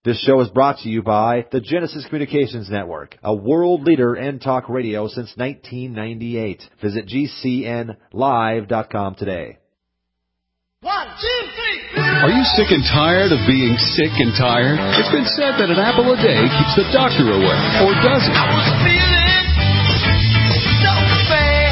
This show is brought to you by the Genesis Communications Network, a world leader in talk radio since 1998. Visit GCNlive.com today. 1, 2, 3. Are you sick and tired of being sick and tired? It's been said that an apple a day keeps the doctor away, or does it? I was feeling so bad.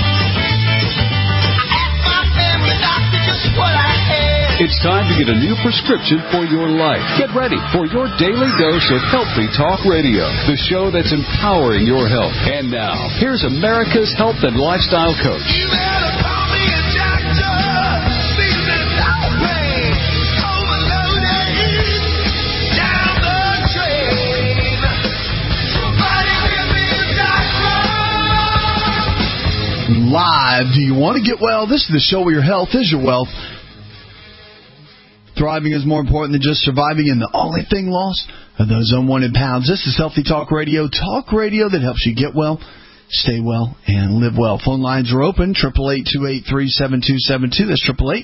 I asked my family doctor just what I had. It's time to get a new prescription for your life. Get ready for your daily dose of Healthy Talk Radio, the show that's empowering your health. And now, here's America's health and lifestyle coach. You better call me a doctor. Feeling no pain. Overloaded. Down the drain. Somebody give me a doctor. Live. Do you want to get well? This is the show where your health is your wealth. Thriving is more important than just surviving, and the only thing lost are those unwanted pounds. This is Healthy Talk Radio that helps you get well, stay well, and live well. Phone lines are open, 888-283-7272. That's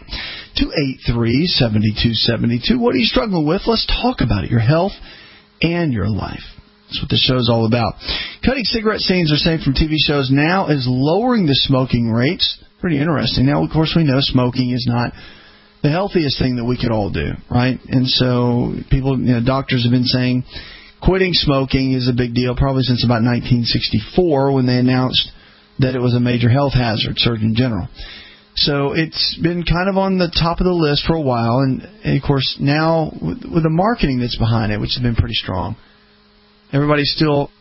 888-283-7272. What are you struggling with? Let's talk about it, your health and your life. That's what the show's all about. Cutting cigarette stains are saved from TV shows now is lowering the smoking rates. Pretty interesting. Now, of course, we know smoking is not the healthiest thing that we could all do, right? And so people, doctors have been saying quitting smoking is a big deal probably since about 1964 when they announced that it was a major health hazard, Surgeon General. So it's been kind of on the top of the list for a while, and of course now with the marketing that's behind it, which has been pretty strong, everybody still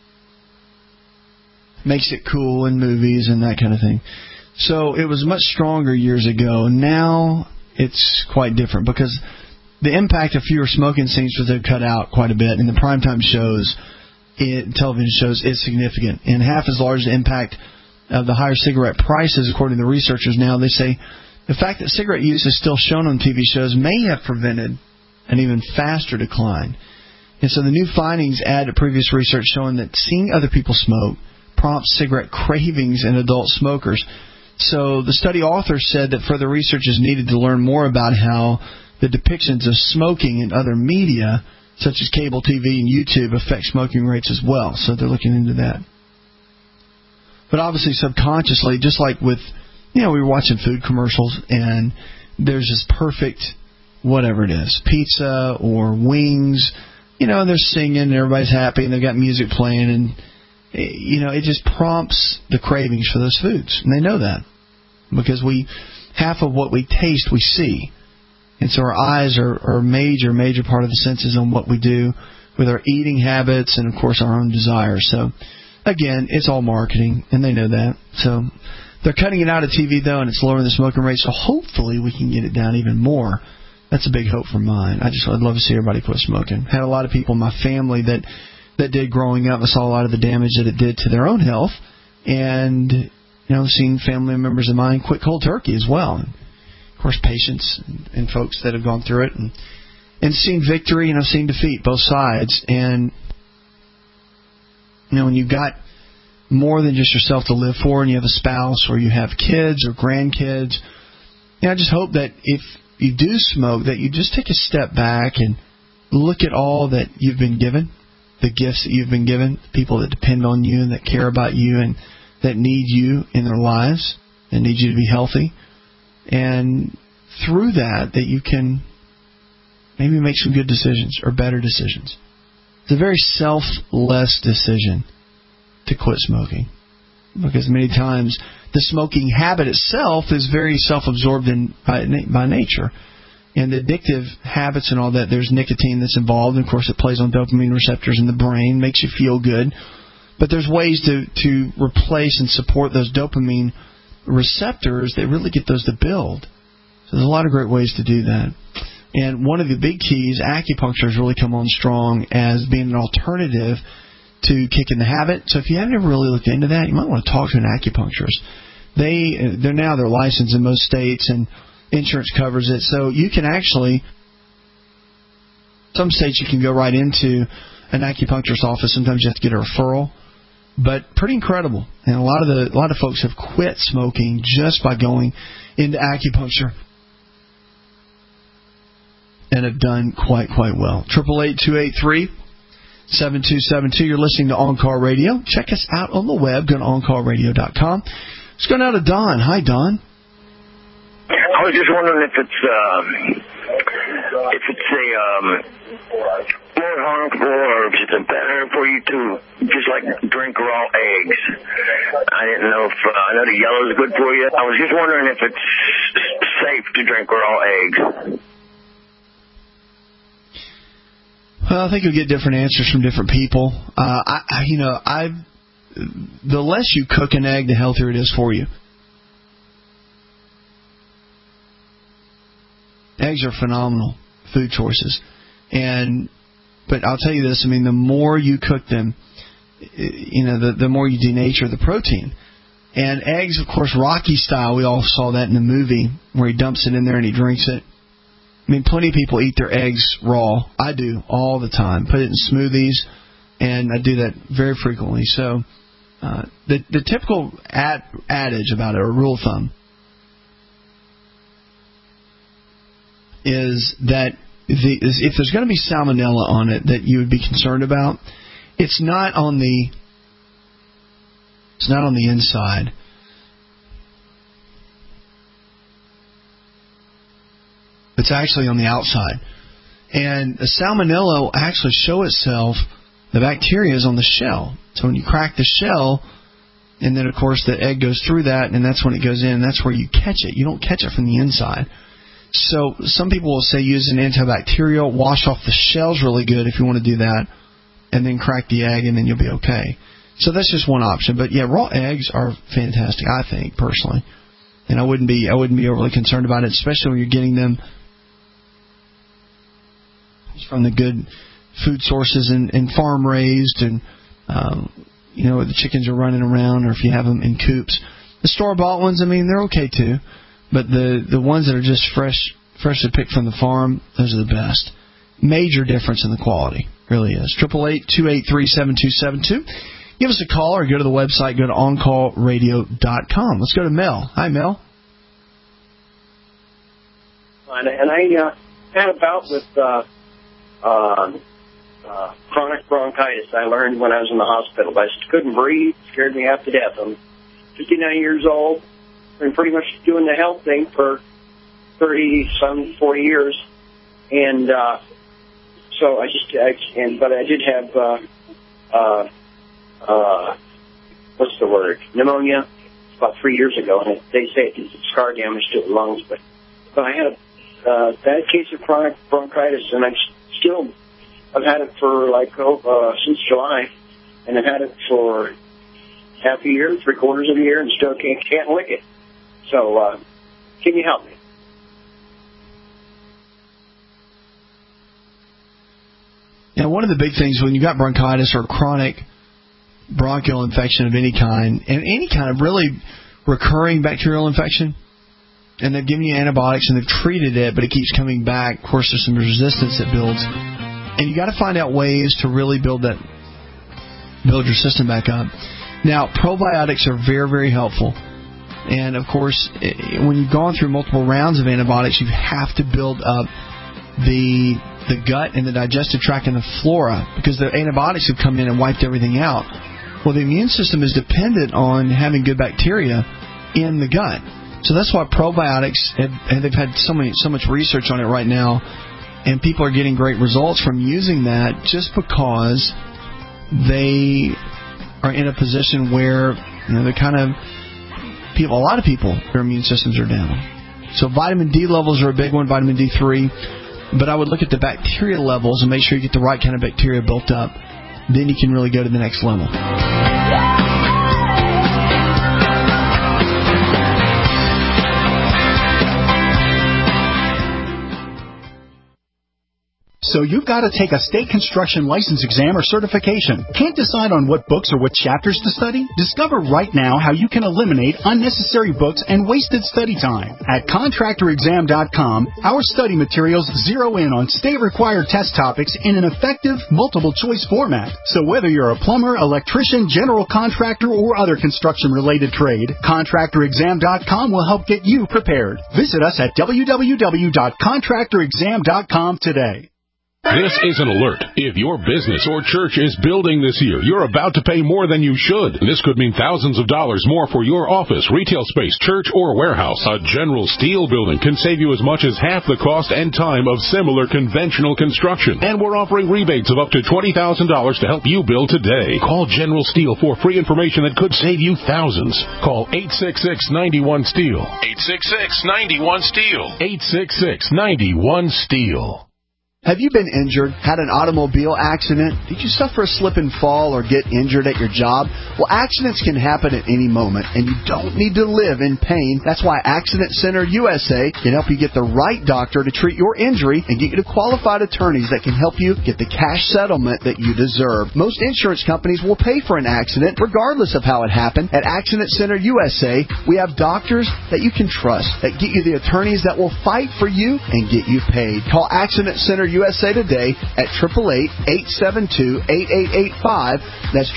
makes it cool in movies and that kind of thing. So it was much stronger years ago. Now it's quite different because the impact of fewer smoking seems to have cut out quite a bit in the primetime shows, television shows, is significant. And half as large the impact of the higher cigarette prices, according to the researchers now. They say the fact that cigarette use is still shown on TV shows may have prevented an even faster decline. And so the new findings add to previous research showing that seeing other people smoke prompts cigarette cravings in adult smokers. So the study authors said that further research is needed to learn more about how the depictions of smoking in other media, such as cable TV and YouTube, affect smoking rates as well. So they're looking into that. But obviously subconsciously, just like with, we were watching food commercials and there's this perfect, whatever it is, pizza or wings, and they're singing and everybody's happy and they've got music playing and it just prompts the cravings for those foods. And they know that because half of what we taste, we see. And so our eyes are a major part of the senses on what we do with our eating habits and, of course, our own desires. So, again, it's all marketing, and they know that. So they're cutting it out of TV, though, and it's lowering the smoking rate. So hopefully we can get it down even more. That's a big hope for mine. I'd love to see everybody quit smoking. Had a lot of people in my family that did growing up. I saw a lot of the damage that it did to their own health. And, seen family members of mine quit cold turkey as well. And, of course, patients and folks that have gone through it. And seen victory, seen defeat, both sides. And, when you've got more than just yourself to live for and you have a spouse or you have kids or grandkids, I just hope that if you do smoke, that you just take a step back and look at all that you've been given. The gifts that you've been given, people that depend on you and that care about you and that need you in their lives and need you to be healthy. And through that you can maybe make some good decisions or better decisions. It's a very selfless decision to quit smoking because many times the smoking habit itself is very self-absorbed by nature. And the addictive habits and all that, there's nicotine that's involved. And, of course, it plays on dopamine receptors in the brain, makes you feel good. But there's ways to replace and support those dopamine receptors that really get those to build. So there's a lot of great ways to do that. And one of the big keys, acupuncture has really come on strong as being an alternative to kicking the habit. So if you haven't ever really looked into that, you might want to talk to an acupuncturist. They're licensed in most states and insurance covers it. So you can actually, some states you can go right into an acupuncturist office. Sometimes you have to get a referral. But pretty incredible. And a lot of folks have quit smoking just by going into acupuncture. and have done quite well. 888-283-7272. You're listening to On Call Radio. Check us out on the web. Go to OnCallRadio.com. Let's go now to Don. Hi, Don. I was just wondering if it's more harmful or if it's better for you to just like drink raw eggs. I didn't know if I know the yellow is good for you. I was just wondering if it's safe to drink raw eggs. Well, I think you'll get different answers from different people. The less you cook an egg, the healthier it is for you. Eggs are phenomenal food choices, but I'll tell you this: I mean, the more you cook them, the more you denature the protein. And eggs, of course, Rocky style. We all saw that in the movie where he dumps it in there and he drinks it. I mean, plenty of people eat their eggs raw. I do all the time. Put it in smoothies, and I do that very frequently. So the typical adage about it, or rule of thumb, is that if there's going to be salmonella on it that you would be concerned about, it's not on the inside. It's actually on the outside. And the salmonella will actually show itself, the bacteria is on the shell. So when you crack the shell, and then of course the egg goes through that, and that's when it goes in, and that's where you catch it. You don't catch it from the inside. So some people will say use an antibacterial, wash off the shells really good if you want to do that, and then crack the egg, and then you'll be okay. So that's just one option. But yeah, raw eggs are fantastic, I think, personally. And I wouldn't be overly concerned about it, especially when you're getting them from the good food sources and farm raised, and where the chickens are running around, or if you have them in coops. The store-bought ones, I mean, they're okay too. But the ones that are just freshly picked from the farm, those are the best. Major difference in the quality, really is. 888-283-7272. Give us a call or go to the website. Go to OnCallRadio.com. Let's go to Mel. Hi, Mel. And I had a bout with chronic bronchitis. I learned when I was in the hospital. I just couldn't breathe. Scared me half to death. I'm 59 years old. Been pretty much doing the health thing for 40 years, and so but I did have what's the word? Pneumonia about 3 years ago, and they say it did some scar damage to the lungs. But I had a bad case of chronic bronchitis, and I've had it for since July, and I've had it for half a year, 3/4 of a year, and still can't lick it. So, can you help me? Now, one of the big things when you got bronchitis or chronic bronchial infection of any kind, and any kind of really recurring bacterial infection, and they've given you antibiotics and they've treated it, but it keeps coming back, of course, there's some resistance that builds. And you got to find out ways to really build your system back up. Now, probiotics are very, very helpful. And, of course, when you've gone through multiple rounds of antibiotics, you have to build up the gut and the digestive tract and the flora, because the antibiotics have come in and wiped everything out. Well, the immune system is dependent on having good bacteria in the gut. So that's why probiotics, and they've had so much research on it right now, and people are getting great results from using that just because they are in a position where they're kind of a lot of people, their immune systems are down. So vitamin D levels are a big one, vitamin D3. But I would look at the bacteria levels and make sure you get the right kind of bacteria built up. Then you can really go to the next level. So you've got to take a state construction license exam or certification. Can't decide on what books or what chapters to study? Discover right now how you can eliminate unnecessary books and wasted study time. At contractorexam.com, our study materials zero in on state-required test topics in an effective, multiple-choice format. So whether you're a plumber, electrician, general contractor, or other construction-related trade, contractorexam.com will help get you prepared. Visit us at www.contractorexam.com today. This is an alert. If your business or church is building this year, you're about to pay more than you should. This could mean thousands of dollars more for your office, retail space, church, or warehouse. A General Steel building can save you as much as half the cost and time of similar conventional construction. And we're offering rebates of up to $20,000 to help you build today. Call General Steel for free information that could save you thousands. Call 866-91-STEEL. 866-91-STEEL. 866-91-STEEL. Have you been injured, had an automobile accident? Did you suffer a slip and fall or get injured at your job? Well, accidents can happen at any moment, and you don't need to live in pain. That's why Accident Center USA can help you get the right doctor to treat your injury and get you to qualified attorneys that can help you get the cash settlement that you deserve. Most insurance companies will pay for an accident regardless of how it happened. At Accident Center USA, we have doctors that you can trust, that get you the attorneys that will fight for you and get you paid. Call Accident Center USA today at 888-872-8885. That's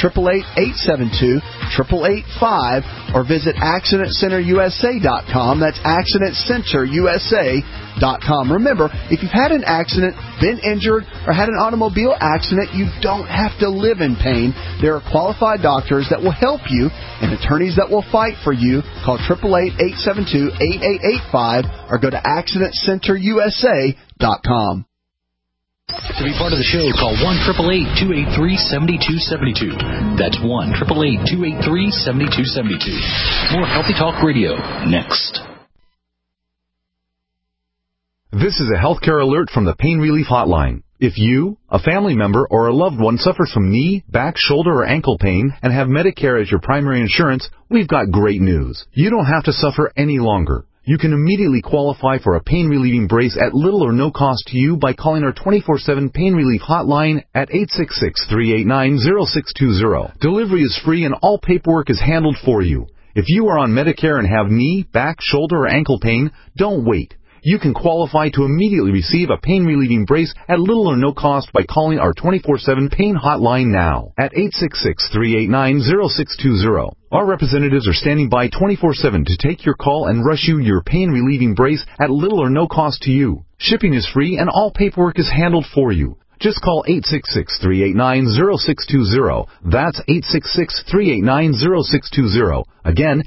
888-872-8885. Or visit AccidentCenterUSA.com. That's AccidentCenterUSA.com. Remember, if you've had an accident, been injured, or had an automobile accident, you don't have to live in pain. There are qualified doctors that will help you and attorneys that will fight for you. Call 888-872-8885 or go to AccidentCenterUSA.com. To be part of the show, call 1-888-283-7272. That's 1-888-283-7272. More Healthy Talk Radio next. This is a healthcare alert from the Pain Relief Hotline. If you, a family member, or a loved one suffers from knee, back, shoulder, or ankle pain and have Medicare as your primary insurance, we've got great news. You don't have to suffer any longer. You can immediately qualify for a pain-relieving brace at little or no cost to you by calling our 24/7 Pain Relief Hotline at 866-389-0620. Delivery is free and all paperwork is handled for you. If you are on Medicare and have knee, back, shoulder, or ankle pain, don't wait. You can qualify to immediately receive a pain-relieving brace at little or no cost by calling our 24/7 Pain Hotline now at 866-389-0620. Our representatives are standing by 24/7 to take your call and rush you your pain-relieving brace at little or no cost to you. Shipping is free and all paperwork is handled for you. Just call 866-389-0620. That's 866-389-0620. Again,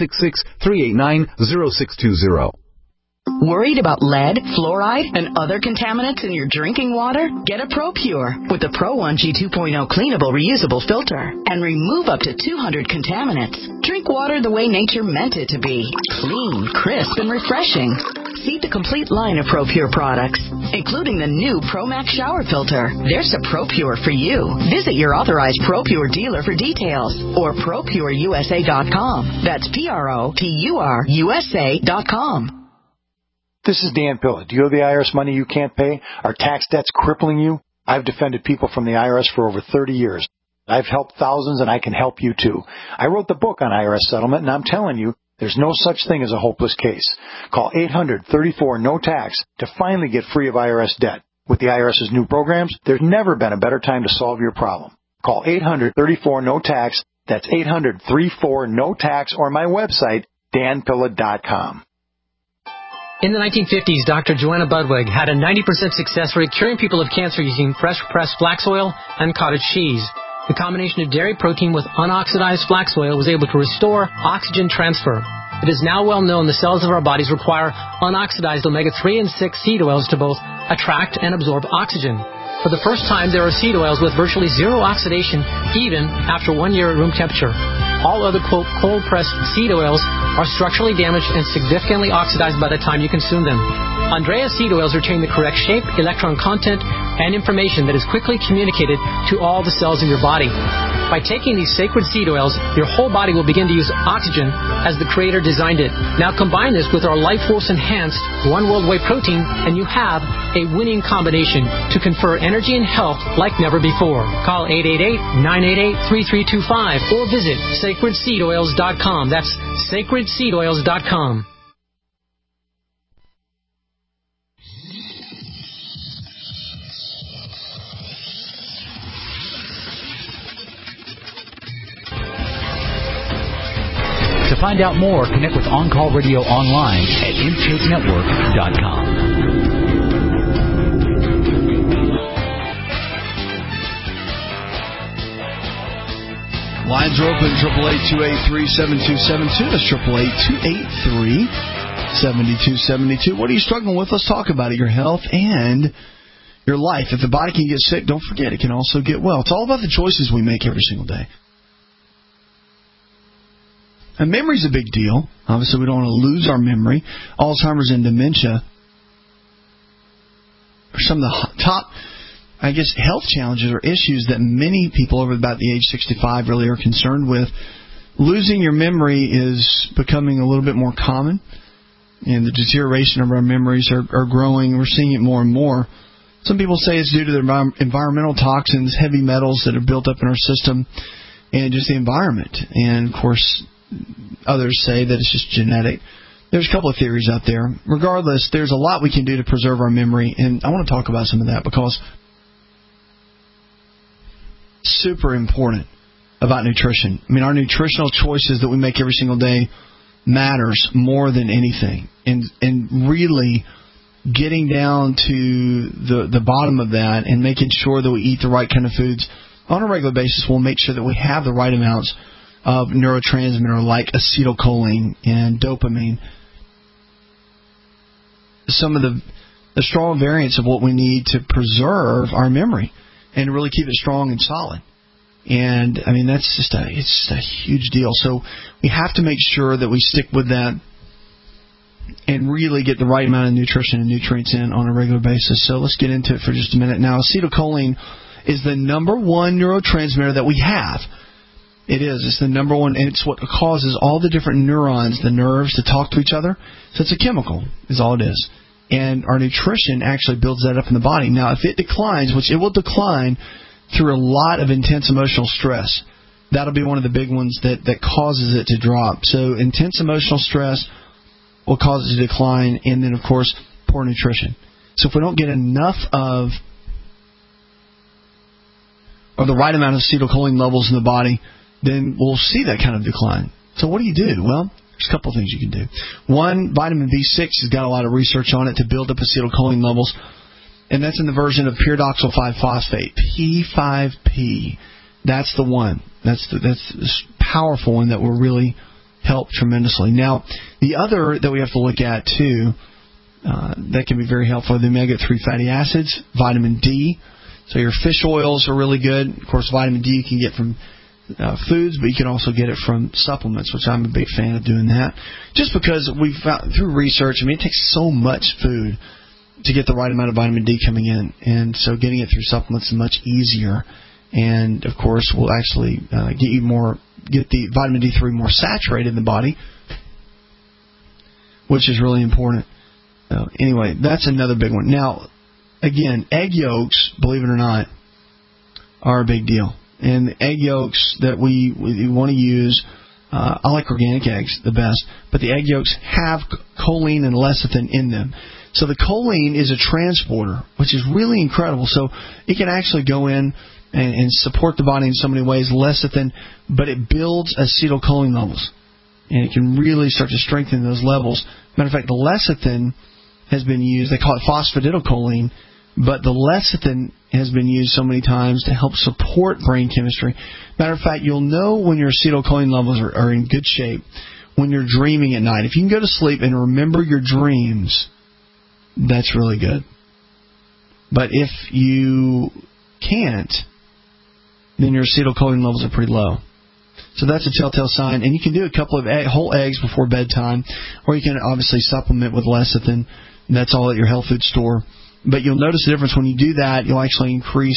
866-389-0620. Worried about lead, fluoride, and other contaminants in your drinking water? Get a ProPure with the Pro 1G 2.0 cleanable reusable filter and remove up to 200 contaminants. Drink water the way nature meant it to be. Clean, crisp, and refreshing. See the complete line of ProPure products, including the new ProMax shower filter. There's a ProPure for you. Visit your authorized ProPure dealer for details or ProPureUSA.com. That's ProPureUSA.com. This is Dan Pilla. Do you owe the IRS money you can't pay? Are tax debts crippling you? I've defended people from the IRS for over 30 years. I've helped thousands, and I can help you too. I wrote the book on IRS settlement, and I'm telling you, there's no such thing as a hopeless case. Call 800-34-NO-TAX to finally get free of IRS debt. With the IRS's new programs, there's never been a better time to solve your problem. Call 800-34-NO-TAX. That's 800-34-NO-TAX or my website, danpilla.com. In the 1950s, Dr. Joanna Budwig had a 90% success rate curing people of cancer using fresh-pressed flax oil and cottage cheese. The combination of dairy protein with unoxidized flax oil was able to restore oxygen transfer. It is now well known the cells of our bodies require unoxidized omega-3 and 6 seed oils to both attract and absorb oxygen. For the first time, there are seed oils with virtually zero oxidation, even after 1 year at room temperature. All other, quote, cold-pressed seed oils are structurally damaged and significantly oxidized by the time you consume them. Andrea seed oils retain the correct shape, electron content, and information that is quickly communicated to all the cells in your body. By taking these sacred seed oils, your whole body will begin to use oxygen as the Creator designed it. Now combine this with our Life Force Enhanced One World Whey protein, and you have a winning combination to confer energy and health like never before. Call 888-988-3325 or visit sacredseedoils.com. That's sacredseedoils.com. To find out more, connect with On Call Radio online at IntakeNetwork.com. Lines are open, 888-283-7272. That's 888-283-7272. What are you struggling with? Let's talk about it. Your health and your life. If the body can get sick, don't forget it can also get well. It's all about the choices we make every single day. And memory's a big deal. Obviously, we don't want to lose our memory. Alzheimer's and dementia are some of the top, I guess, health challenges or issues that many people over about the age 65 really are concerned with. Losing your memory is becoming a little bit more common, and the deterioration of our memories are growing. We're seeing it more and more. Some people say it's due to the environmental toxins, heavy metals that are built up in our system, and just the environment. And, of course, others say that it's just genetic. There's a couple of theories out there. Regardless, there's a lot we can do to preserve our memory, and I want to talk about some of that because it's super important about nutrition. I mean, our nutritional choices that we make every single day matters more than anything. And really getting down to the bottom of that and making sure that we eat the right kind of foods on a regular basis will make sure that we have the right amounts of neurotransmitter like acetylcholine and dopamine. Some of the strong variants of what we need to preserve our memory and really keep it strong and solid. And, I mean, it's just a huge deal. So we have to make sure that we stick with that and really get the right amount of nutrition and nutrients in on a regular basis. So let's get into it for just a minute. Now, acetylcholine is the number one neurotransmitter that we have. It is. It's the number one, and it's what causes all the different neurons, the nerves, to talk to each other. So it's a chemical, is all it is. And our nutrition actually builds that up in the body. Now, if it declines, which it will decline through a lot of intense emotional stress, that'll be one of the big ones that causes it to drop. So intense emotional stress will cause it to decline, and then, of course, poor nutrition. So if we don't get enough of or the right amount of acetylcholine levels in the body, then we'll see that kind of decline. So what do you do? Well, there's a couple of things you can do. One, vitamin B6 has got a lot of research on it to build up acetylcholine levels, and that's in the version of pyridoxal 5-phosphate, P5P. That's the one. That's this powerful one that will really help tremendously. Now, the other that we have to look at, too, that can be very helpful, are the omega-3 fatty acids, vitamin D. So your fish oils are really good. Of course, vitamin D you can get from foods, but you can also get it from supplements, which I'm a big fan of doing that. Just because we've found through research, I mean, it takes so much food to get the right amount of vitamin D coming in, and so getting it through supplements is much easier. And of course, will actually get the vitamin D3 more saturated in the body, which is really important. Anyway, that's another big one. Now, again, egg yolks, believe it or not, are a big deal. And the egg yolks that we want to use, I like organic eggs the best, but the egg yolks have choline and lecithin in them. So the choline is a transporter, which is really incredible. So it can actually go in and support the body in so many ways, lecithin, but it builds acetylcholine levels. And it can really start to strengthen those levels. Matter of fact, the lecithin has been used, they call it phosphatidylcholine, but the lecithin has been used so many times to help support brain chemistry. Matter of fact, you'll know when your acetylcholine levels are in good shape when you're dreaming at night. If you can go to sleep and remember your dreams, that's really good. But if you can't, then your acetylcholine levels are pretty low. So that's a telltale sign. And you can do a couple of whole eggs before bedtime, or you can obviously supplement with lecithin. That's all at your health food store. But you'll notice the difference when you do that. You'll actually increase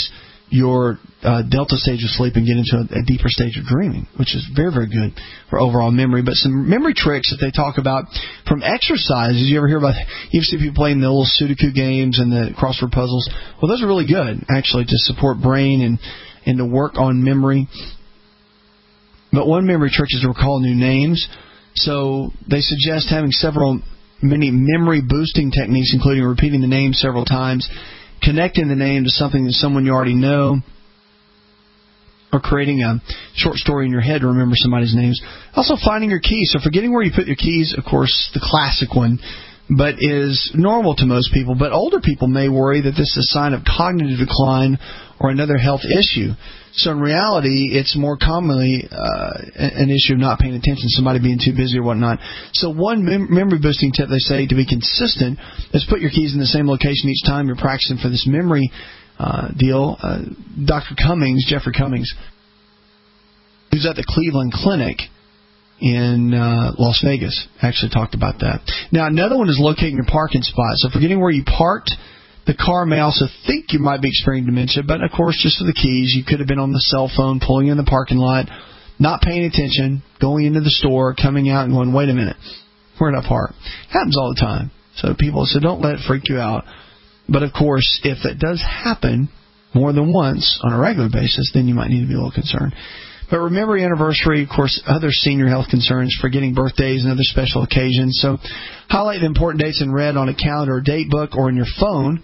your delta stage of sleep and get into a deeper stage of dreaming, which is very, very good for overall memory. But some memory tricks that they talk about from exercises. You ever hear about, you see people playing the little Sudoku games and the crossword puzzles? Well, those are really good, actually, to support brain and to work on memory. But one memory trick is to recall new names. So they suggest having many memory-boosting techniques, including repeating the name several times, connecting the name to something that someone you already know, or creating a short story in your head to remember somebody's names. Also, finding your keys. So forgetting where you put your keys, of course, the classic one, but is normal to most people. But older people may worry that this is a sign of cognitive decline or another health issue. So in reality, it's more commonly an issue of not paying attention, somebody being too busy or whatnot. So one memory-boosting tip, they say, to be consistent, is put your keys in the same location each time you're practicing for this memory deal. Dr. Cummings, Jeffrey Cummings, who's at the Cleveland Clinic in Las Vegas, actually talked about that. Now, another one is locating your parking spot. So forgetting where you parked the car may also think you might be experiencing dementia, but, of course, just for the keys, you could have been on the cell phone, pulling in the parking lot, not paying attention, going into the store, coming out and going, wait a minute, where did I park? Happens all the time. So don't let it freak you out. But, of course, if it does happen more than once on a regular basis, then you might need to be a little concerned. But remember your anniversary, of course, other senior health concerns, forgetting birthdays and other special occasions. So highlight the important dates in red on a calendar or date book or in your phone.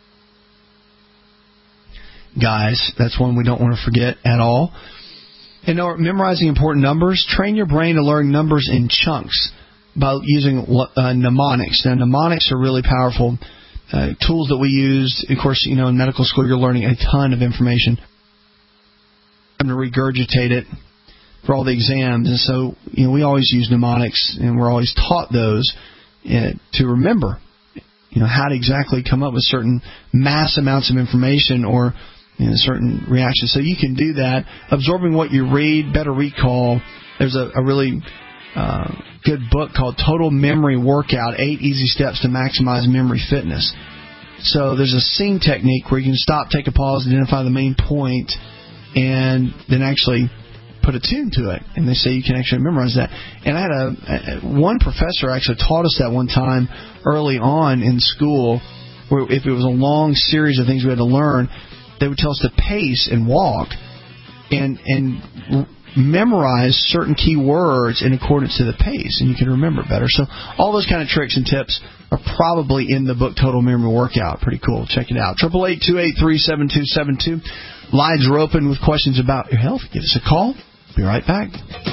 Guys, that's one we don't want to forget at all. And memorizing important numbers. Train your brain to learn numbers in chunks by using mnemonics. Now, mnemonics are really powerful tools that we use. Of course, in medical school, you're learning a ton of information. I'm going to regurgitate it for all the exams. And so, we always use mnemonics, and we're always taught those to remember, how to exactly come up with certain mass amounts of information or certain reactions. So you can do that. Absorbing what you read, better recall. There's a really good book called Total Memory Workout, 8 Easy Steps to Maximize Memory Fitness. So there's a scene technique where you can stop, take a pause, identify the main point, and then actually put a tune to it. And they say you can actually memorize that. And I had one professor actually taught us that one time early on in school, where if it was a long series of things we had to learn, they would tell us to pace and walk and memorize certain key words in accordance to the pace, and you can remember it better. So all those kind of tricks and tips are probably in the book Total Memory Workout. Pretty cool. Check it out. 888-283-7272. Lines are open with questions about your health. Give us a call. Be right back.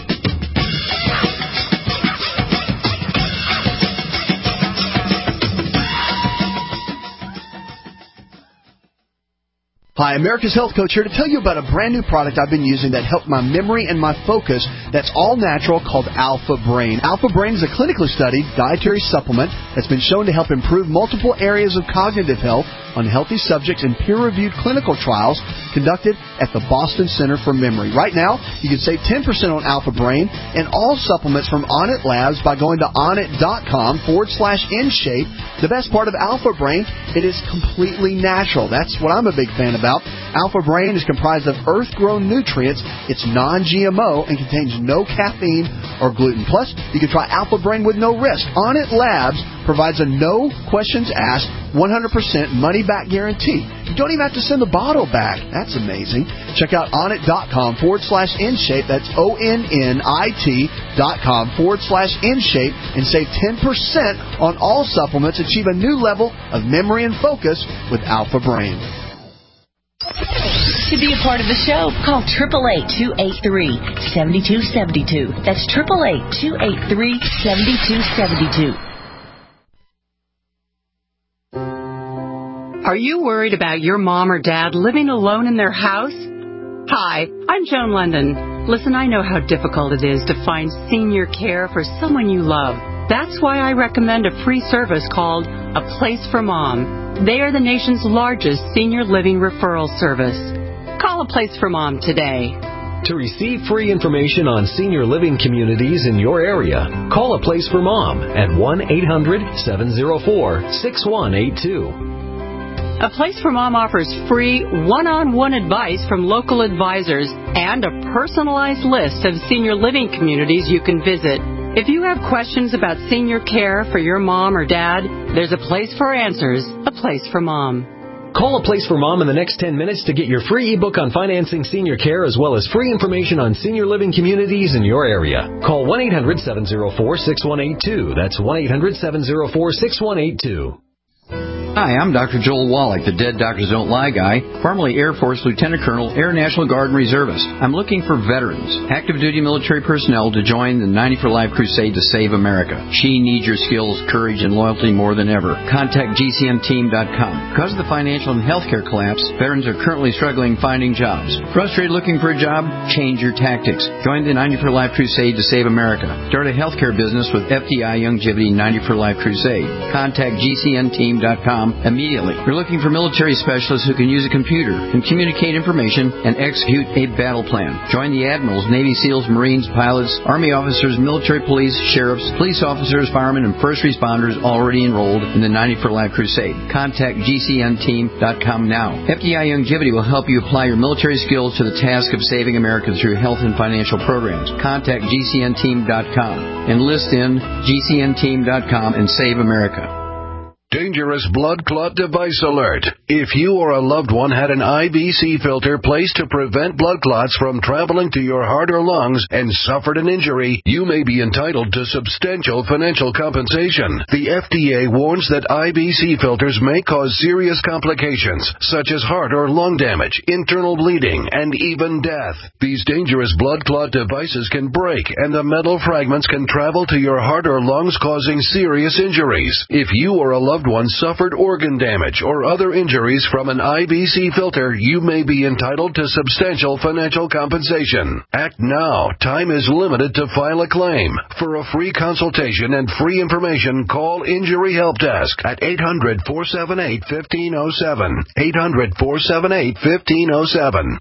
Hi, America's Health Coach here to tell you about a brand new product I've been using that helped my memory and my focus that's all natural called Alpha Brain. Alpha Brain is a clinically studied dietary supplement that's been shown to help improve multiple areas of cognitive health on healthy subjects in peer-reviewed clinical trials conducted at the Boston Center for Memory. Right now, you can save 10% on Alpha Brain and all supplements from Onnit Labs by going to onnit.com/InShape. The best part of Alpha Brain, it is completely natural. That's what I'm a big fan of. Alpha Brain is comprised of earth-grown nutrients. It's non-GMO and contains no caffeine or gluten. Plus, you can try Alpha Brain with no risk. Onnit Labs provides a no questions asked, 100% money-back guarantee. You don't even have to send the bottle back. That's amazing. Check out onnit.com/InShape. That's ONNIT.com/InShape and save 10% on all supplements. Achieve a new level of memory and focus with Alpha Brain. To be a part of the show, call 888-283-7272. That's 888-283-7272. Are you worried about your mom or dad living alone in their house? Hi, I'm Joan London. Listen, I know how difficult it is to find senior care for someone you love. That's why I recommend a free service called A Place for Mom. They are the nation's largest senior living referral service. Call A Place for Mom today. To receive free information on senior living communities in your area, call A Place for Mom at 1-800-704-6182. A Place for Mom offers free one-on-one advice from local advisors and a personalized list of senior living communities you can visit. If you have questions about senior care for your mom or dad, there's a place for answers, A Place for Mom. Call A Place for Mom in the next 10 minutes to get your free ebook on financing senior care as well as free information on senior living communities in your area. Call 1-800-704-6182. That's 1-800-704-6182. Hi, I'm Dr. Joel Wallach, the Dead Doctors Don't Lie guy, formerly Air Force Lieutenant Colonel, Air National Guard and Reservist. I'm looking for veterans, active duty military personnel to join the 90 for Life crusade to save America. She needs your skills, courage, and loyalty more than ever. Contact GCNteam.com. Because of the financial and healthcare collapse, veterans are currently struggling finding jobs. Frustrated looking for a job? Change your tactics. Join the 90 for Life crusade to save America. Start a healthcare business with FDI Youngevity 90 for Life crusade. Contact GCNteam.com immediately. We're looking for military specialists who can use a computer, can communicate information, and execute a battle plan. Join the admirals, Navy SEALs, Marines, pilots, Army officers, military police, sheriffs, police officers, firemen, and first responders already enrolled in the 90 for Life crusade. Contact GCNteam.com now. FDI Youngevity will help you apply your military skills to the task of saving America through health and financial programs. Contact GCNteam.com. Enlist in GCNteam.com and save America. Dangerous blood clot device alert. If you or a loved one had an IBC filter placed to prevent blood clots from traveling to your heart or lungs and suffered an injury, you may be entitled to substantial financial compensation. The FDA warns that IBC filters may cause serious complications, such as heart or lung damage, internal bleeding, and even death. These dangerous blood clot devices can break, and the metal fragments can travel to your heart or lungs, causing serious injuries. If you or a loved one suffered organ damage or other injuries from an IBC filter, you may be entitled to substantial financial compensation. Act now. Time is limited to file a claim. For a free consultation and free information, call Injury Help Desk at 800-478-1507. 800-478-1507.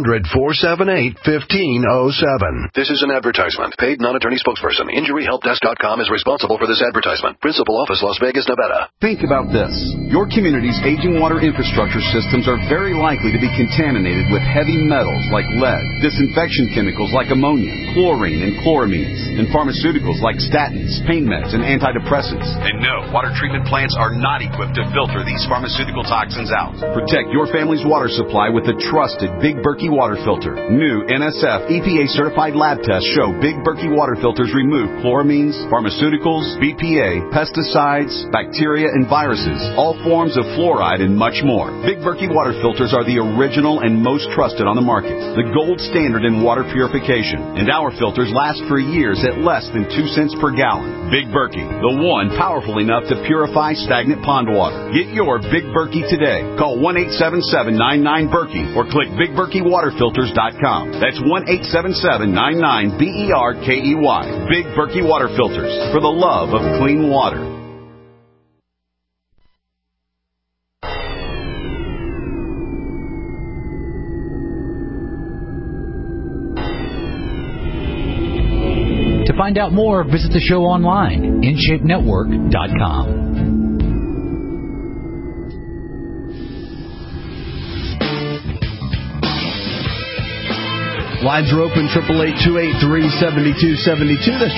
800-478-1507. This is an advertisement. Paid non-attorney spokesperson. InjuryHelpDesk.com is responsible for this advertisement. Principal office, Las Vegas, Nevada. Think about this. Your community's aging water infrastructure systems are very likely to be contaminated with heavy metals like lead, disinfection chemicals like ammonia, chlorine and chloramines, and pharmaceuticals like statins, pain meds, and antidepressants. And no, water treatment plants are not equipped to filter these pharmaceutical toxins out. Protect your family's water supply with the trusted Big Berkey water filter. New NSF EPA-certified lab tests show Big Berkey water filters remove chloramines, pharmaceuticals, BPA, pesticides, bacteria, and viruses, all forms of fluoride, and much more. Big Berkey water filters are the original and most trusted on the market, the gold standard in water purification, and our filters last for years at less than 2 cents per gallon. Big Berkey, the one powerful enough to purify stagnant pond water. Get your Big Berkey today. Call 1-877-99-BERKEY or click BigBerkeyWaterFilters.com. That's 1-877-99-BERKEY. Big Berkey Water Filters, for the love of clean water. To find out more, visit the show online, InShapeNetwork.com. Lines are open, 888-283-7272. That's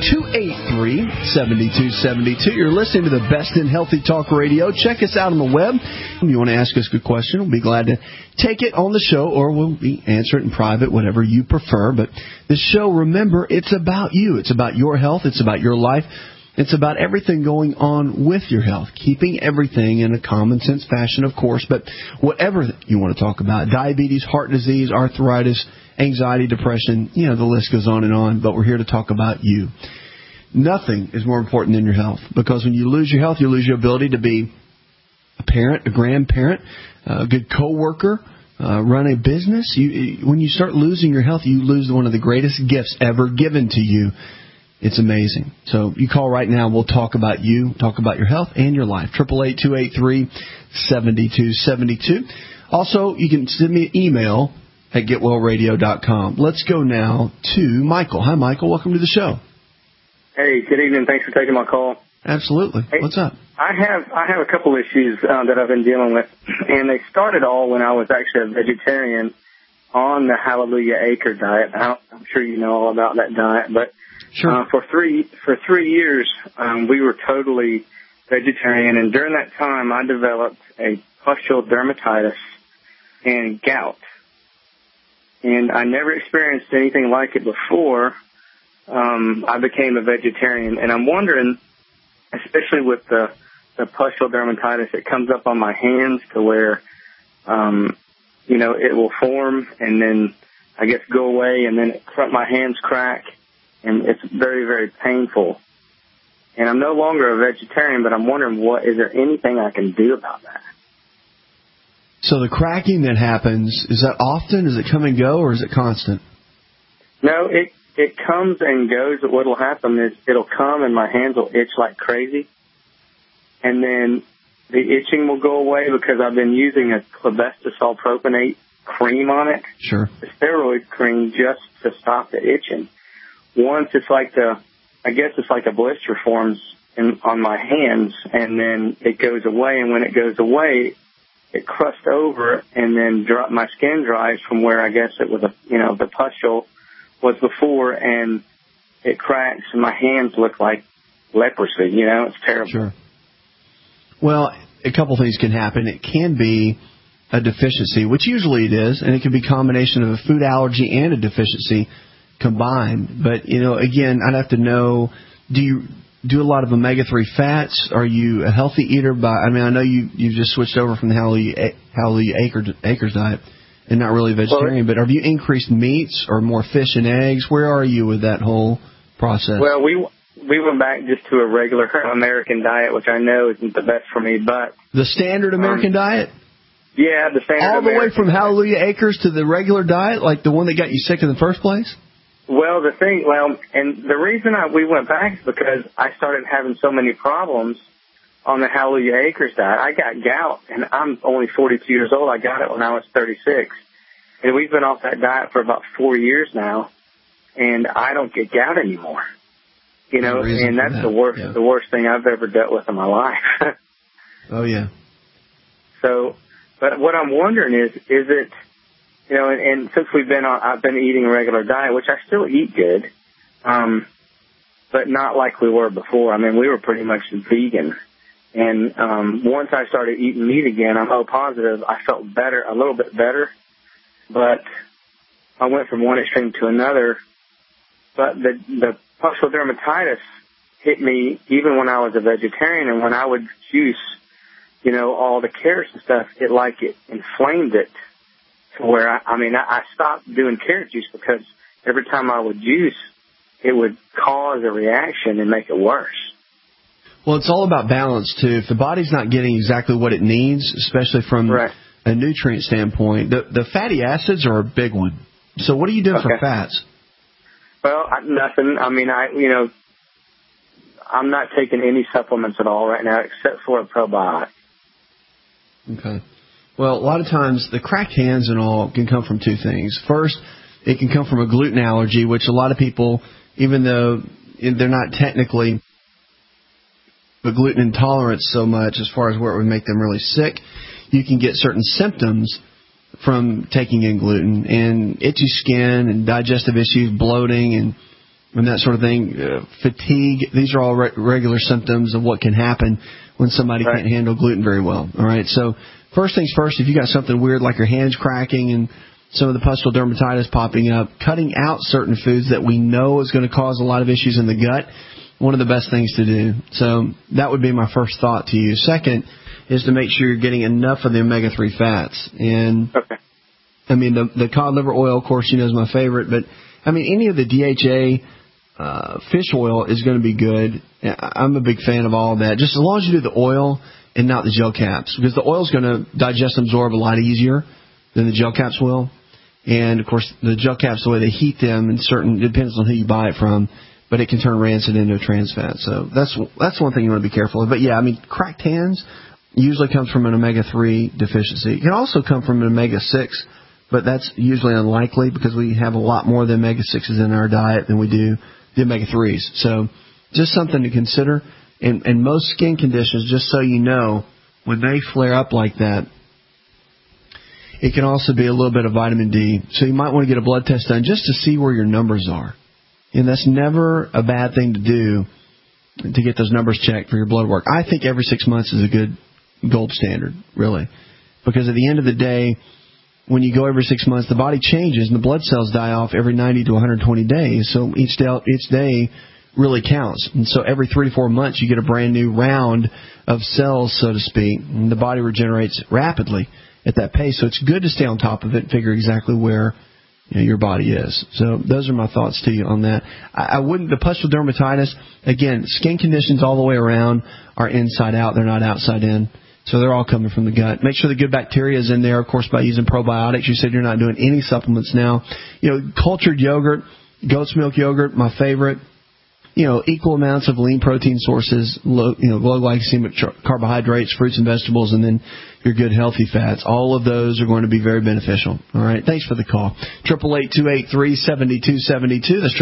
888-283-7272. You're listening to the best in healthy talk radio. Check us out on the web. If you want to ask us a good question, we'll be glad to take it on the show, or we'll answer it in private, whatever you prefer. But this show, remember, it's about you. It's about your health. It's about your life. It's about everything going on with your health, keeping everything in a common sense fashion, of course, but whatever you want to talk about, diabetes, heart disease, arthritis, anxiety, depression, the list goes on, but we're here to talk about you. Nothing is more important than your health, because when you lose your health, you lose your ability to be a parent, a grandparent, a good coworker, run a business. When you start losing your health, you lose one of the greatest gifts ever given to you. It's amazing. So you call right now. We'll talk about you, talk about your health and your life. 888-283-7272. Also, you can send me an email at getwellradio.com. Let's go now to Michael. Hi, Michael. Welcome to the show. Hey, good evening. Thanks for taking my call. Absolutely. Hey, what's up? I have a couple issues that I've been dealing with, and they started all when I was actually a vegetarian on the Hallelujah Acre diet. I'm sure you know all about that diet, but sure. For 3 years we were totally vegetarian, and during that time I developed a pustule dermatitis and gout, and I never experienced anything like it before I became a vegetarian. And I'm wondering, especially with the pustule dermatitis, it comes up on my hands to where, it will form and then I guess go away, and then my hands crack, and it's very, very painful. And I'm no longer a vegetarian, but I'm wondering, is there anything I can do about that? So the cracking that happens, is that often? Does it come and go, or is it constant? No, it comes and goes. But what'll happen is it'll come and my hands will itch like crazy. And then the itching will go away because I've been using a clobetasol propionate cream on it. Sure. The steroid cream, just to stop the itching. Once it's like a blister forms on my hands, and then it goes away. And when it goes away, it crust over, and then my skin dries from where I guess it was the pustule was before, and it cracks, and my hands look like leprosy. It's terrible. Sure. Well, a couple things can happen. It can be a deficiency, which usually it is, and it can be a combination of a food allergy and a deficiency combined. But, again, I'd have to know, do you do a lot of omega-3 fats? Are you a healthy eater? I know you've just switched over from the Hallelujah Acres diet and not really vegetarian, but have you increased meats or more fish and eggs? Where are you with that whole process? Well, we went back just to a regular American diet, which I know isn't the best for me, but... The standard American diet? Yeah, the standard All the American way from Hallelujah Acres to the regular diet, like the one that got you sick in the first place? Well, and the reason we went back is because I started having so many problems on the Hallelujah Acres diet. I got gout, and I'm only 42 years old. I got it when I was 36. And we've been off that diet for about 4 years now, and I don't get gout anymore. And that's the worst thing I've ever dealt with in my life. Oh, yeah. So, but what I'm wondering is it, and since I've been eating a regular diet, which I still eat good, but not like we were before. I mean, we were pretty much vegan. And once I started eating meat again, I'm O positive, I felt better, a little bit better. But I went from one extreme to another. But the pustule dermatitis hit me even when I was a vegetarian, and when I would juice, all the carrots and stuff, it inflamed it to where, I stopped doing carrot juice because every time I would juice, it would cause a reaction and make it worse. Well, it's all about balance, too. If the body's not getting exactly what it needs, especially from a nutrient standpoint, the fatty acids are a big one. So what are you doing for fats? Well, nothing. I'm not taking any supplements at all right now except for a probiotic. Okay. Well, a lot of times the cracked hands and all can come from two things. First, it can come from a gluten allergy, which a lot of people, even though they're not technically a gluten intolerance so much as far as where it would make them really sick, you can get certain symptoms from taking in gluten, and itchy skin and digestive issues, bloating and that sort of thing, fatigue. These are all regular symptoms of what can happen when somebody can't handle gluten very well. All right, so first things first, if you got something weird like your hands cracking and some of the pustule dermatitis popping up, cutting out certain foods that we know is going to cause a lot of issues in the gut, one of the best things to do. So that would be my first thought to you. Second is to make sure you're getting enough of the omega-3 fats. And the cod liver oil, of course, is my favorite, but any of the DHA fish oil is going to be good. I'm a big fan of all of that, just as long as you do the oil and not the gel caps, because the oil is going to digest and absorb a lot easier than the gel caps will. And, of course, the gel caps, the way they heat them, it depends on who you buy it from, but it can turn rancid into a trans fat. So that's one thing you want to be careful of. But, cracked hands usually comes from an omega-3 deficiency. It can also come from an omega-6, but that's usually unlikely because we have a lot more of the omega-6s in our diet than we do the omega-3s. So just something to consider. And most skin conditions, just so you know, when they flare up like that, it can also be a little bit of vitamin D. So you might want to get a blood test done just to see where your numbers are. And that's never a bad thing to do, to get those numbers checked for your blood work. I think every 6 months is a good gold standard, really. Because at the end of the day, when you go every 6 months, the body changes and the blood cells die off every 90 to 120 days. So each day really counts. And so every 3 to 4 months, you get a brand new round of cells, so to speak. And the body regenerates rapidly at that pace. So it's good to stay on top of it and figure exactly where your body is. So those are my thoughts to you on that. I wouldn't, the pustular dermatitis, again, skin conditions all the way around are inside out. They're not outside in. So they're all coming from the gut. Make sure the good bacteria is in there, of course, by using probiotics. You said you're not doing any supplements now. Cultured yogurt, goat's milk yogurt, my favorite. Equal amounts of lean protein sources, low glycemic carbohydrates, fruits and vegetables, and then your good healthy fats. All of those are going to be very beneficial. All right. Thanks for the call. 888-283-7272. That's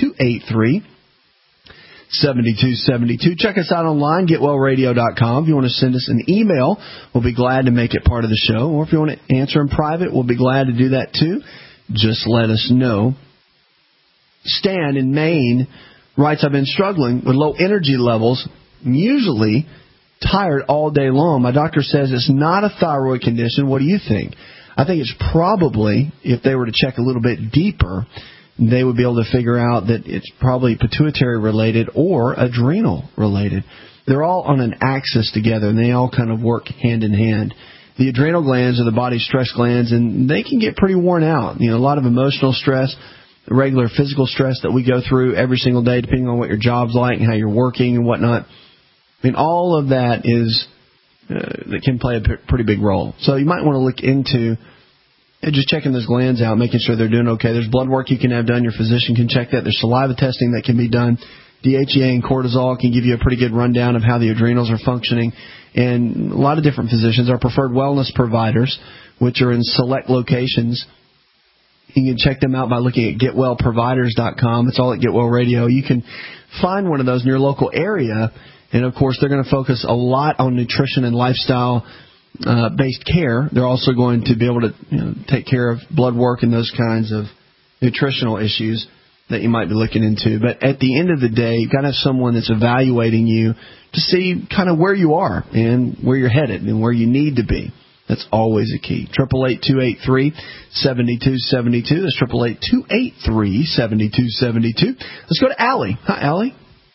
888-283-7272. Check us out online, getwellradio.com. If you want to send us an email, we'll be glad to make it part of the show. Or if you want to answer in private, we'll be glad to do that too. Just let us know. Stan in Maine writes, I've been struggling with low energy levels, usually tired all day long. My doctor says it's not a thyroid condition. What do you think? I think it's probably, if they were to check a little bit deeper, they would be able to figure out that it's probably pituitary related or adrenal related. They're all on an axis together, and they all kind of work hand in hand. The adrenal glands are the body's stress glands, and they can get pretty worn out. A lot of emotional stress, regular physical stress that we go through every single day, depending on what your job's like and how you're working and whatnot. All of that is that can play a pretty big role. So you might want to look into just checking those glands out, making sure they're doing okay. There's blood work you can have done. Your physician can check that. There's saliva testing that can be done. DHEA and cortisol can give you a pretty good rundown of how the adrenals are functioning. And a lot of different physicians are preferred wellness providers, which are in select locations. You can check them out by looking at getwellproviders.com. It's all at Get Well Radio. You can find one of those in your local area. And, of course, they're going to focus a lot on nutrition and lifestyle-based care. They're also going to be able to take care of blood work and those kinds of nutritional issues that you might be looking into. But at the end of the day, you've got to have someone that's evaluating you to see kind of where you are and where you're headed and where you need to be. That's always a key. 888-283-7272. That's 888-283-7272. Let's go to Allie. Hi, Allie.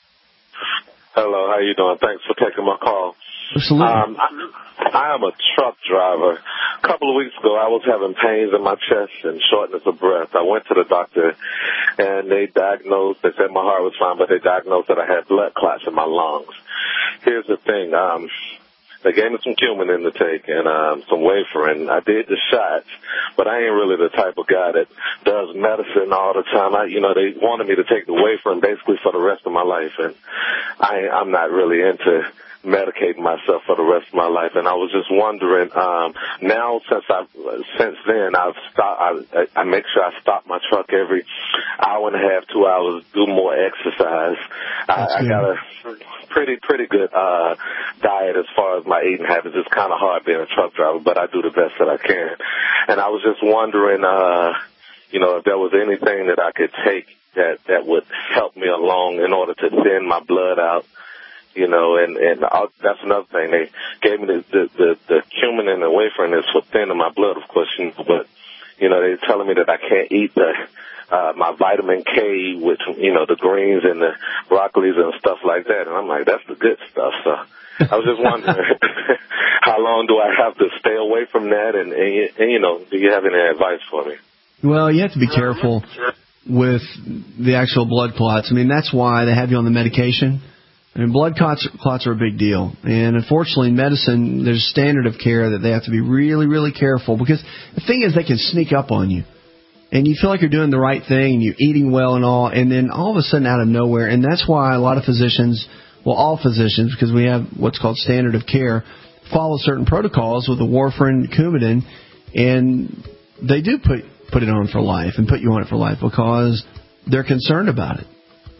Hello, how you doing? Thanks for taking my call. Absolutely. I am a truck driver. A couple of weeks ago, I was having pains in my chest and shortness of breath. I went to the doctor, and they said my heart was fine, but they diagnosed that I had blood clots in my lungs. Here's the thing. They gave me some cumin in the take and some Waferin. I did the shots, but I ain't really the type of guy that does medicine all the time. They wanted me to take the Waferin basically for the rest of my life, and I'm not really into medicating myself for the rest of my life. And I was just wondering, now since then I've stopped. I make sure I stop my truck every hour and a half, 2 hours, do more exercise. I got a pretty good diet as far as my eating habits. It's kind of hard being a truck driver, but I do the best that I can. And I was just wondering, if there was anything that I could take that would help me along in order to thin my blood out. And that's another thing. They gave me the cumin and the Waferin is for thinning my blood, of course, but they're telling me that I can't eat my vitamin K with, the greens and the broccolis and stuff like that. And I'm like, that's the good stuff. So I was just wondering, how long do I have to stay away from that? And do you have any advice for me? Well, you have to be careful with the actual blood clots. That's why they have you on the medication. Blood clots are a big deal. And unfortunately, in medicine, there's a standard of care that they have to be really, really careful. Because the thing is, they can sneak up on you. And you feel like you're doing the right thing, and you're eating well and all, and then all of a sudden out of nowhere. And that's why a lot of physicians, all physicians, because we have what's called standard of care, follow certain protocols with the warfarin, Coumadin, and they do put it on for life and put you on it for life because they're concerned about it.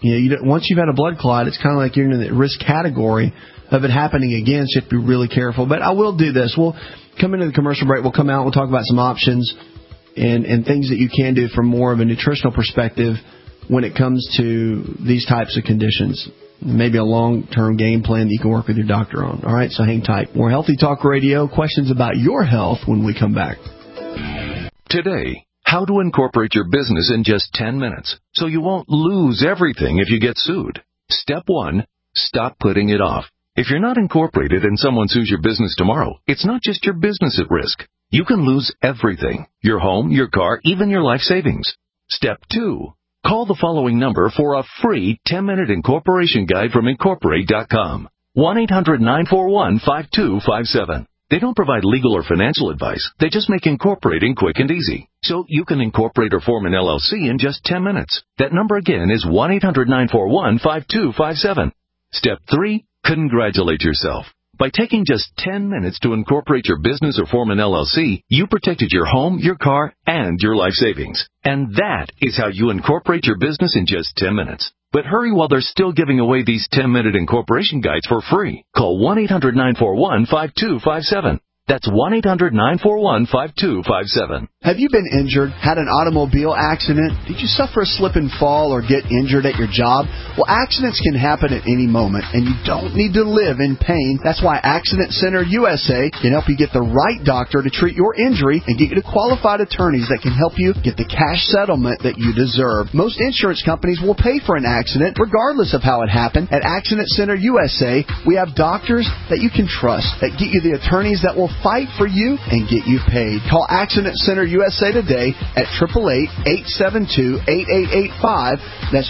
Once you've had a blood clot, it's kind of like you're in the risk category of it happening again, so you have to be really careful. But I will do this. We'll come into the commercial break. We'll come out. We'll talk about some options and things that you can do from more of a nutritional perspective when it comes to these types of conditions. Maybe a long-term game plan that you can work with your doctor on. All right, so hang tight. More Healthy Talk Radio, questions about your health when we come back. Today, how to incorporate your business in just 10 minutes so you won't lose everything if you get sued. Step 1, stop putting it off. If you're not incorporated and someone sues your business tomorrow, it's not just your business at risk. You can lose everything: your home, your car, even your life savings. Step 2, call the following number for a free 10-minute incorporation guide from Incorporate.com. 1-800-941-5257. They don't provide legal or financial advice. They just make incorporating quick and easy. So you can incorporate or form an LLC in just 10 minutes. That number again is 1-800-941-5257. Step 3, congratulate yourself. By taking just 10 minutes to incorporate your business or form an LLC, you protected your home, your car, and your life savings. And that is how you incorporate your business in just 10 minutes. But hurry while they're still giving away these 10-minute incorporation guides for free. Call 1-800-941-5257. That's 1-800-941-5257. Have you been injured, had an automobile accident? Did you suffer a slip and fall or get injured at your job? Well, accidents can happen at any moment, and you don't need to live in pain. That's why Accident Center USA can help you get the right doctor to treat your injury and get you to qualified attorneys that can help you get the cash settlement that you deserve. Most insurance companies will pay for an accident regardless of how it happened. At Accident Center USA, we have doctors that you can trust, that get you the attorneys that will fight for you and get you paid. Call Accident Center USA today at 888-872-8885. That's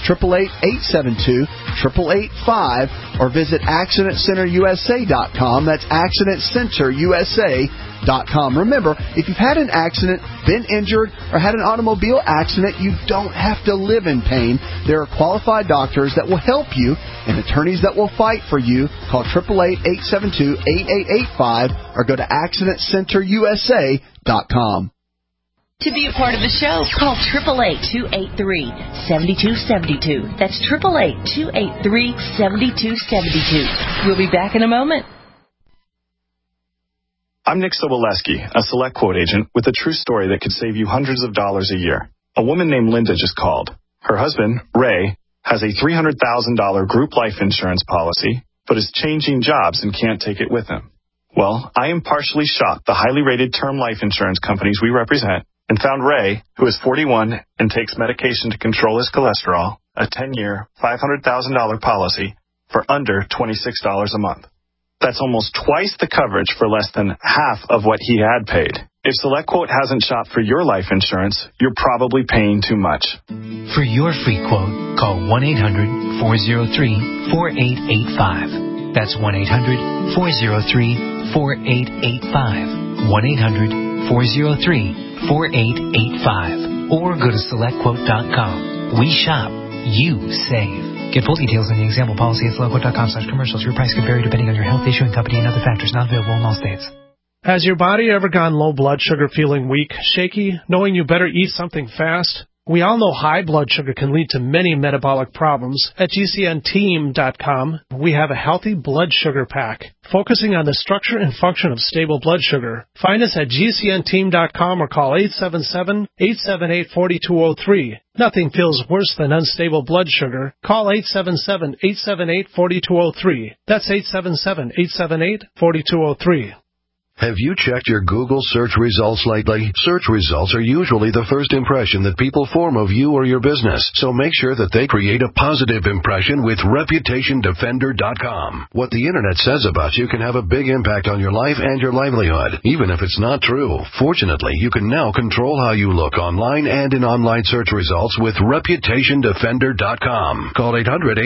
888-872-8885, or visit AccidentCenterUSA.com. That's AccidentCenterUSA.com. Remember, if you've had an accident, been injured, or had an automobile accident, you don't have to live in pain. There are qualified doctors that will help you and attorneys that will fight for you. Call 888-872-8885 or go to AccidentCenterUSA.com. To be a part of the show, call 888-283-7272. That's 888-283-7272. We'll be back in a moment. I'm Nick Soboleski, a Select Quote agent with a true story that could save you hundreds of dollars a year. A woman named Linda just called. Her husband, Ray, has a $300,000 group life insurance policy, but is changing jobs and can't take it with him. Well, I impartially shopped the highly rated term life insurance companies we represent and found Ray, who is 41 and takes medication to control his cholesterol, a 10-year, $500,000 policy for under $26 a month. That's almost twice the coverage for less than half of what he had paid. If SelectQuote hasn't shopped for your life insurance, you're probably paying too much. For your free quote, call 1-800-403-4885. That's 1-800-403-4885. 1-800-403-4885. Or go to SelectQuote.com. We shop, you save. Get full details in the example policy at SelectQuote.com/commercials. Your price can vary depending on your health, issuing company, and other factors. Not available in all states. Has your body ever gone low blood sugar, feeling weak, shaky, knowing you better eat something fast? We all know high blood sugar can lead to many metabolic problems. At GCNteam.com, we have a healthy blood sugar pack, focusing on the structure and function of stable blood sugar. Find us at GCNteam.com or call 877-878-4203. Nothing feels worse than unstable blood sugar. Call 877-878-4203. That's 877-878-4203. Have you checked your Google search results lately? Search results are usually the first impression that people form of you or your business, so make sure that they create a positive impression with ReputationDefender.com. What the Internet says about you can have a big impact on your life and your livelihood, even if it's not true. Fortunately, you can now control how you look online and in online search results with ReputationDefender.com. Call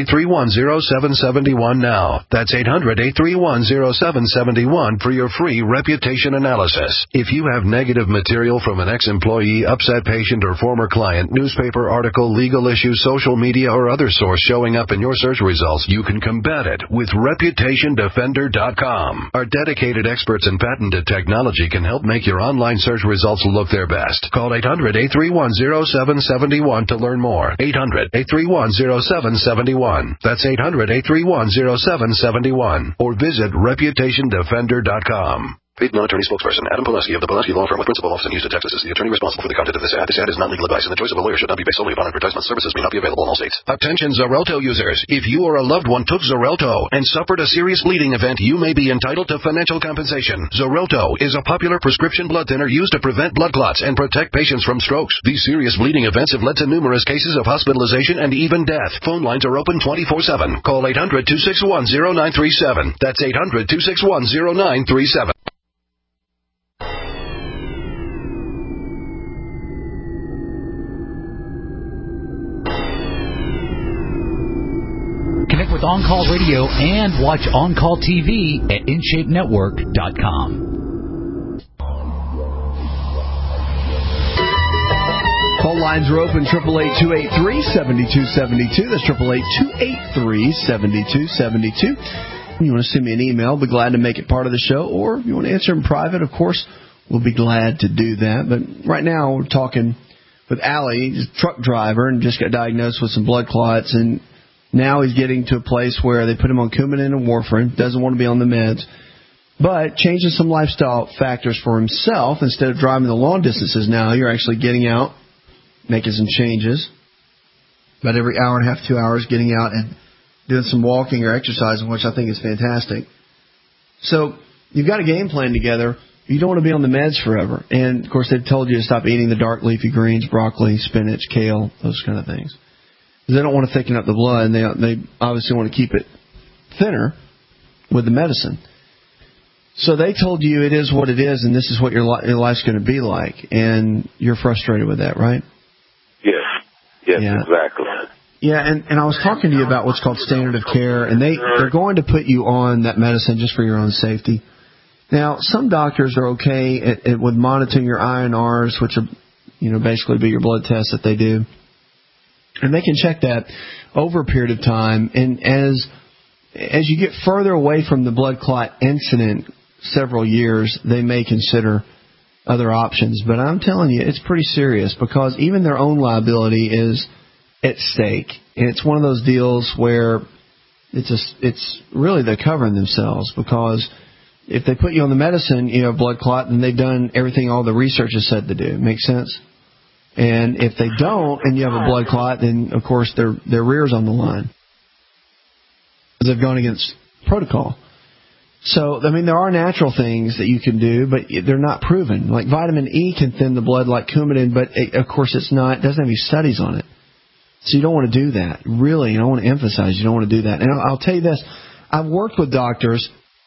800-831-0771 now. That's 800-831-0771 for your free reputation analysis. If you have negative material from an ex-employee, upset patient, or former client, newspaper article, legal issue, social media, or other source showing up in your search results, you can combat it with ReputationDefender.com. Our dedicated experts in patented technology can help make your online search results look their best. Call 800-831-0771 to learn more. 800-831-0771. That's 800-831-0771. Or visit ReputationDefender.com. Paid non-attorney spokesperson Adam Pulaski of the Pulaski Law Firm with principal office in Houston, Texas is the attorney responsible for the content of this ad. This ad is not legal advice, and the choice of a lawyer should not be based solely upon advertisement. Services may not be available in all states. Attention Xarelto users. If you or a loved one took Xarelto and suffered a serious bleeding event, you may be entitled to financial compensation. Xarelto is a popular prescription blood thinner used to prevent blood clots and protect patients from strokes. These serious bleeding events have led to numerous cases of hospitalization and even death. Phone lines are open 24/7. Call 800-261-0937. That's 800-261-0937. Connect with On Call Radio and watch On Call TV at InShapeNetwork.com. Phone lines are open, 888-283-7272. That's 888-283-7272. You want to send me an email, be glad to make it part of the show. Or if you want to answer in private, of course, we'll be glad to do that. But right now we're talking with Allie, he's a truck driver, and just got diagnosed with some blood clots. And now he's getting to a place where they put him on Coumadin and warfarin, doesn't want to be on the meds, but changing some lifestyle factors for himself. Instead of driving the long distances now, you're actually getting out, making some changes. About every hour and a half, 2 hours, getting out and doing some walking or exercising, which I think is fantastic. So you've got a game plan together. You don't want to be on the meds forever. And, of course, they've told you to stop eating the dark leafy greens, broccoli, spinach, kale, those kind of things. They don't want to thicken up the blood, and they obviously want to keep it thinner with the medicine. So they told you it is what it is, and this is what your life's going to be like, and you're frustrated with that, right? Yes, exactly. Yeah, and I was talking to you about what's called standard of care, and they're going to put you on that medicine just for your own safety. Now, some doctors are okay with monitoring your INRs, which are, basically be your blood tests that they do. And they can check that over a period of time. And as you get further away from the blood clot incident, several years, they may consider other options. But I'm telling you, it's pretty serious because even their own liability is at stake. And it's one of those deals where it's really they're covering themselves, because if they put you on the medicine, blood clot, then they've done everything all the research has said to do. Make sense? And if they don't, and you have a blood clot, then, of course, their rear's on the line, because they've gone against protocol. So, there are natural things that you can do, but they're not proven. Like vitamin E can thin the blood like Coumadin, but, of course, it doesn't have any studies on it. So you don't want to do that. Really, I want to emphasize you don't want to do that. And I'll tell you this. I've worked with doctors,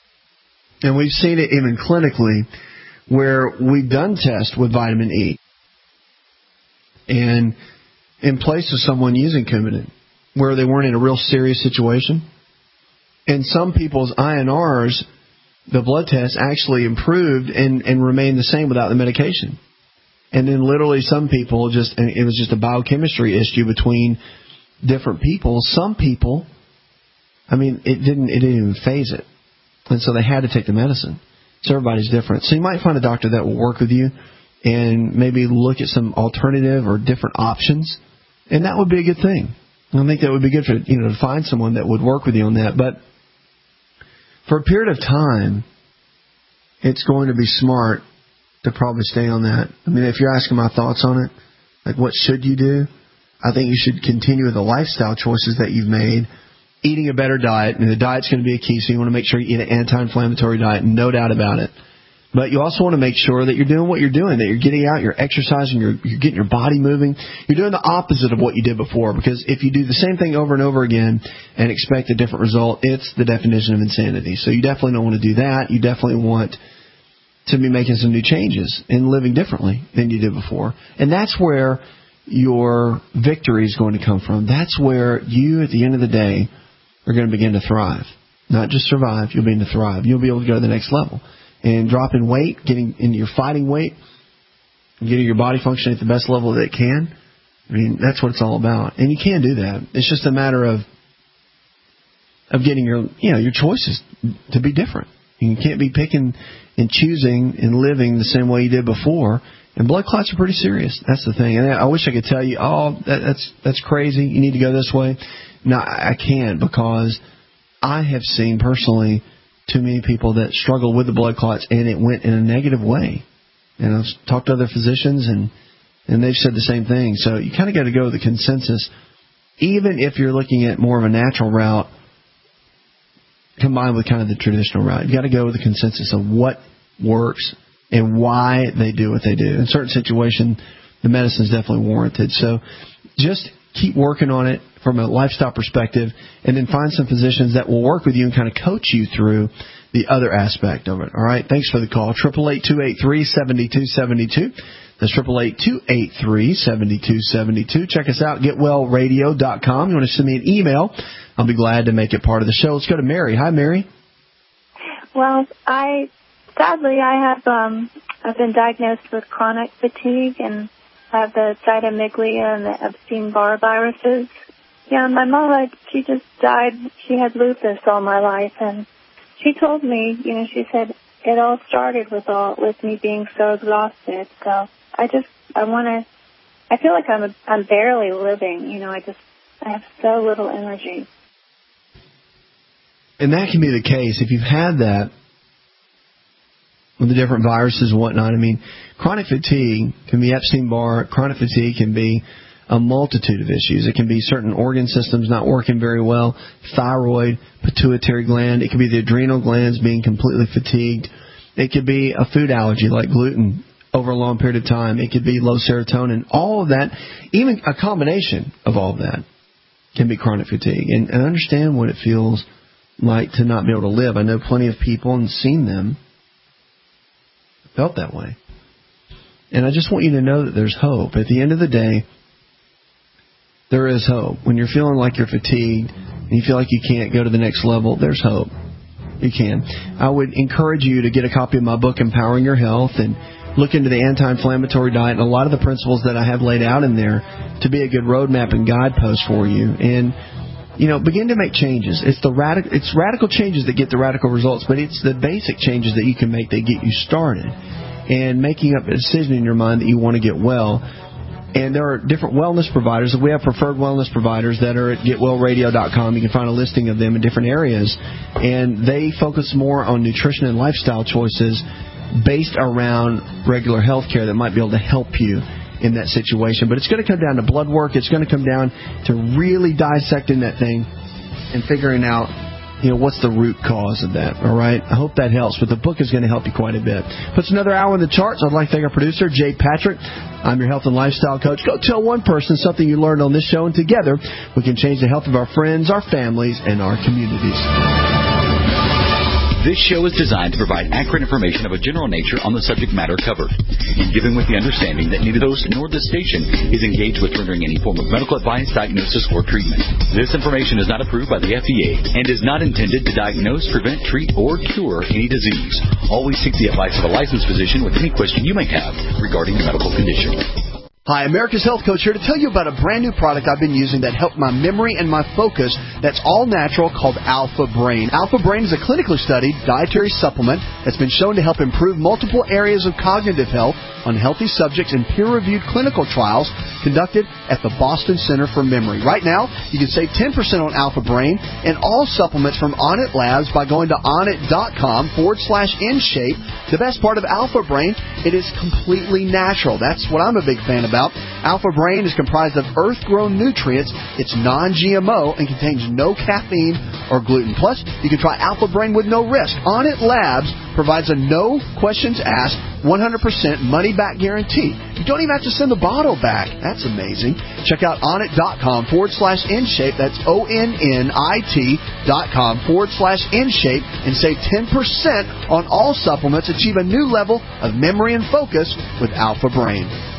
and we've seen it even clinically, where we've done tests with vitamin E. And in place of someone using Coumadin, where they weren't in a real serious situation. And some people's INRs, the blood test, actually improved and remained the same without the medication. And then literally some people it was just a biochemistry issue between different people. Some people, it didn't even phase it. And so they had to take the medicine. So everybody's different. So you might find a doctor that will work with you and maybe look at some alternative or different options, and that would be a good thing. I think that would be good for to find someone that would work with you on that. But for a period of time, it's going to be smart to probably stay on that. If you're asking my thoughts on it, like what should you do, I think you should continue with the lifestyle choices that you've made, eating a better diet, and the diet's going to be a key, so you want to make sure you eat an anti-inflammatory diet, no doubt about it. But you also want to make sure that you're doing what you're doing, that you're getting out, you're exercising, you're getting your body moving. You're doing the opposite of what you did before, because if you do the same thing over and over again and expect a different result, it's the definition of insanity. So you definitely don't want to do that. You definitely want to be making some new changes and living differently than you did before. And that's where your victory is going to come from. That's where you, at the end of the day, are going to begin to thrive. Not just survive, you'll begin to thrive. You'll be able to go to the next level. and dropping weight, getting into your fighting weight, getting your body functioning at the best level that it can. I mean, that's what it's all about. And you can do that. It's just a matter of getting your choices to be different. You can't be picking and choosing and living the same way you did before. And blood clots are pretty serious. That's the thing. And I wish I could tell you, that's crazy. You need to go this way. No, I can't, because I have seen personally too many people that struggle with the blood clots, and it went in a negative way. And I've talked to other physicians, and they've said the same thing. So you kind of got to go with the consensus. Even if you're looking at more of a natural route combined with kind of the traditional route, you got to go with the consensus of what works and why they do what they do. In certain situations, the medicine is definitely warranted. So just keep working on it from a lifestyle perspective, and then find some physicians that will work with you and kind of coach you through the other aspect of it. All right? Thanks for the call. 888-283-7272. That's 888-283-7272. Check us out, getwellradio.com. You want to send me an email, I'll be glad to make it part of the show. Let's go to Mary. Hi, Mary. Well, sadly, I've been diagnosed with chronic fatigue, and I have the cytomeglia and the Epstein-Barr viruses. Yeah, my mama, she just died. She had lupus all my life, and she told me, she said it all started with me being so exhausted. So I feel like I'm barely living. I have so little energy. And that can be the case if you've had that with the different viruses and whatnot. I mean, chronic fatigue can be Epstein-Barr. Chronic fatigue can be a multitude of issues. It can be certain organ systems not working very well, thyroid, pituitary gland. It could be the adrenal glands being completely fatigued. It could be a food allergy like gluten over a long period of time. It could be low serotonin. All of that, even a combination of all of that, can be chronic fatigue. And I understand what it feels like to not be able to live. I know plenty of people and seen them felt that way. And I just want you to know that there's hope. At the end of the day, there is hope. When you're feeling like you're fatigued and you feel like you can't go to the next level, there's hope. You can. I would encourage you to get a copy of my book, Empowering Your Health, and look into the anti-inflammatory diet and a lot of the principles that I have laid out in there to be a good roadmap and guidepost for you. And begin to make changes. It's radical changes that get the radical results, but it's the basic changes that you can make that get you started. And making up a decision in your mind that you want to get well. And there are different wellness providers. We have preferred wellness providers that are at getwellradio.com. You can find a listing of them in different areas. And they focus more on nutrition and lifestyle choices based around regular health care that might be able to help you in that situation. But it's going to come down to blood work. It's going to come down to really dissecting that thing and figuring out, what's the root cause of that. All right? I hope that helps. But the book is going to help you quite a bit. Puts another hour in the charts. I'd like to thank our producer, Jay Patrick. I'm your health and lifestyle coach. Go tell one person something you learned on this show, and together we can change the health of our friends, our families, and our communities. This show is designed to provide accurate information of a general nature on the subject matter covered, and given with the understanding that neither the host nor the station is engaged with rendering any form of medical advice, diagnosis, or treatment. This information is not approved by the FDA and is not intended to diagnose, prevent, treat, or cure any disease. Always seek the advice of a licensed physician with any question you may have regarding your medical condition. Hi, America's Health Coach here to tell you about a brand new product I've been using that helped my memory and my focus that's all natural called Alpha Brain. Alpha Brain is a clinically studied dietary supplement that's been shown to help improve multiple areas of cognitive health on healthy subjects in peer-reviewed clinical trials conducted at the Boston Center for Memory. Right now, you can save 10% on Alpha Brain and all supplements from Onnit Labs by going to onnit.com/InShape. The best part of Alpha Brain, it is completely natural. That's what I'm a big fan of. Alpha Brain is comprised of earth-grown nutrients. It's non-GMO and contains no caffeine or gluten. Plus, you can try Alpha Brain with no risk. Onnit Labs provides a no questions asked 100% money-back guarantee. You don't even have to send the bottle back. That's amazing. Check out onnit.com/InShape. That's ONNIT.com/InShape and save 10% on all supplements. Achieve a new level of memory and focus with Alpha Brain.